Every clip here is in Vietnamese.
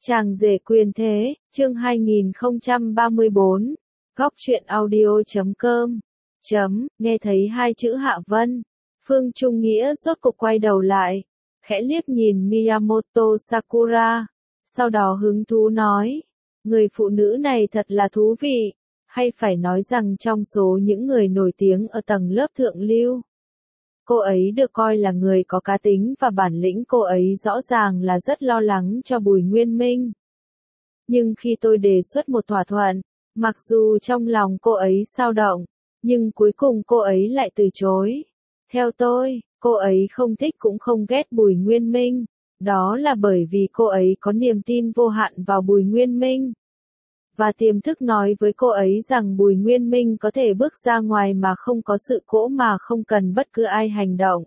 Chàng rể quyền thế, chương 2034, góc truyện audio.com. Nghe thấy hai chữ Hạ Vân, Phương Trung Nghĩa rốt cục quay đầu lại, khẽ liếc nhìn Miyamoto Sakura, sau đó hứng thú nói, người phụ nữ này thật là thú vị, hay phải nói rằng trong số những người nổi tiếng ở tầng lớp thượng lưu, cô ấy được coi là người có cá tính và bản lĩnh. Cô ấy rõ ràng là rất lo lắng cho Bùi Nguyên Minh. Nhưng khi tôi đề xuất một thỏa thuận, mặc dù trong lòng cô ấy xao động, nhưng cuối cùng cô ấy lại từ chối. Theo tôi, cô ấy không thích cũng không ghét Bùi Nguyên Minh, đó là bởi vì cô ấy có niềm tin vô hạn vào Bùi Nguyên Minh. Và tiềm thức nói với cô ấy rằng Bùi Nguyên Minh có thể bước ra ngoài mà không có sự cố, mà không cần bất cứ ai hành động.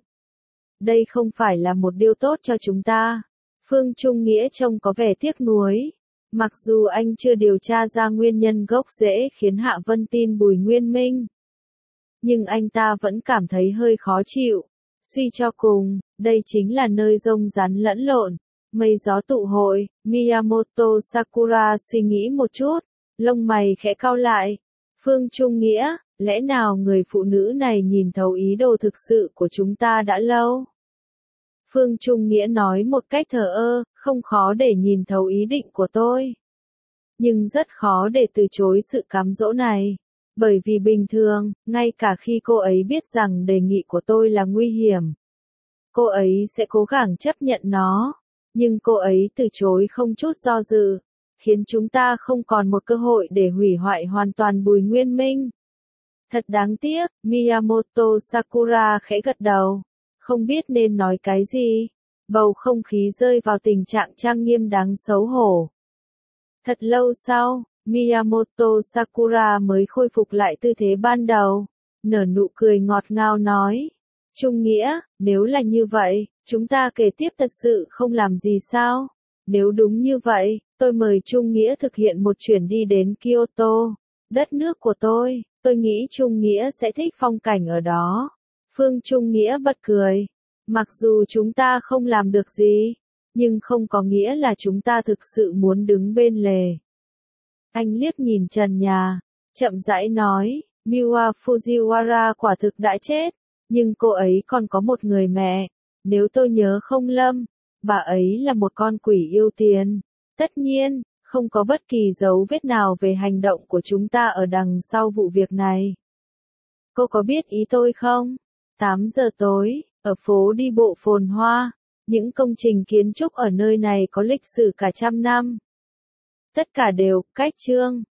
Đây không phải là một điều tốt cho chúng ta. Phương Trung Nghĩa trông có vẻ tiếc nuối. Mặc dù anh chưa điều tra ra nguyên nhân gốc rễ khiến Hạ Vân tin Bùi Nguyên Minh, nhưng anh ta vẫn cảm thấy hơi khó chịu. Suy cho cùng, đây chính là nơi rông rắn lẫn lộn, mây gió tụ hội. Miyamoto Sakura suy nghĩ một chút, lông mày khẽ cau lại. Phương Trung Nghĩa, lẽ nào người phụ nữ này nhìn thấu ý đồ thực sự của chúng ta đã lâu? Phương Trung Nghĩa nói một cách thờ ơ, không khó để nhìn thấu ý định của tôi, nhưng rất khó để từ chối sự cám dỗ này. Bởi vì bình thường, ngay cả khi cô ấy biết rằng đề nghị của tôi là nguy hiểm, cô ấy sẽ cố gắng chấp nhận nó. Nhưng cô ấy từ chối không chút do dự, khiến chúng ta không còn một cơ hội để hủy hoại hoàn toàn Bùi Nguyên Minh. Thật đáng tiếc. Miyamoto Sakura khẽ gật đầu, không biết nên nói cái gì. Bầu không khí rơi vào tình trạng trang nghiêm đáng xấu hổ. Thật lâu sau, Miyamoto Sakura mới khôi phục lại tư thế ban đầu, nở nụ cười ngọt ngào nói, Trung Nghĩa, nếu là như vậy, chúng ta kể tiếp thật sự không làm gì sao? Nếu đúng như vậy, tôi mời Trung Nghĩa thực hiện một chuyến đi đến Kyoto, đất nước của tôi nghĩ Trung Nghĩa sẽ thích phong cảnh ở đó. Phương Trung Nghĩa bật cười, mặc dù chúng ta không làm được gì, nhưng không có nghĩa là chúng ta thực sự muốn đứng bên lề. Anh liếc nhìn trần nhà, chậm rãi nói, Miwa Fujiwara quả thực đã chết, nhưng cô ấy còn có một người mẹ, nếu tôi nhớ không lầm, bà ấy là một con quỷ yêu tiền. Tất nhiên, không có bất kỳ dấu vết nào về hành động của chúng ta ở đằng sau vụ việc này. Cô có biết ý tôi không? 8 giờ tối, ở phố đi bộ phồn hoa, những công trình kiến trúc ở nơi này có lịch sử cả trăm năm. Tất cả đều cách trương.